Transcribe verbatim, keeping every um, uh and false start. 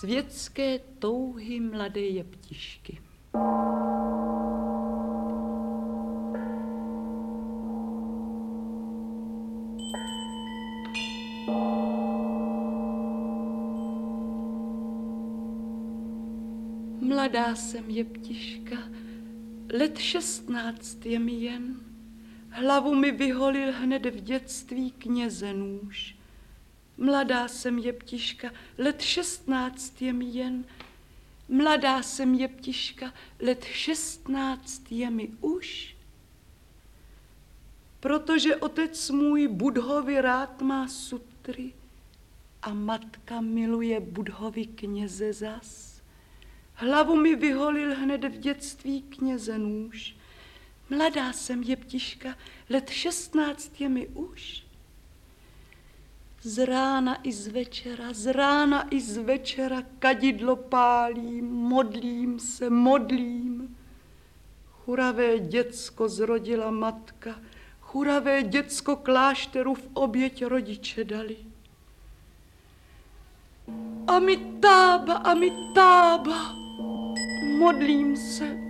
Světské touhy mladé jeptišky. Mladá jsem jeptiška, let šestnáct je mi jen, hlavu mi vyholil hned v dětství kněze nůž. Mladá jsem jeptiška, let šestnáct je mi jen, mladá jsem jeptiška, let šestnáct je mi už. Protože otec můj Budhovi rád má sutry a matka miluje Budhovi kněze zas, hlavu mi vyholil hned v dětství kněze nůž. Mladá jsem jeptiška, let šestnáct je mi už. Z rána i z večera, z rána i z večera kadidlo pálím, modlím se, modlím. Churavé děcko zrodila matka, churavé děcko klášteru v oběť rodiče dali. Amitába, Amitába, modlím se,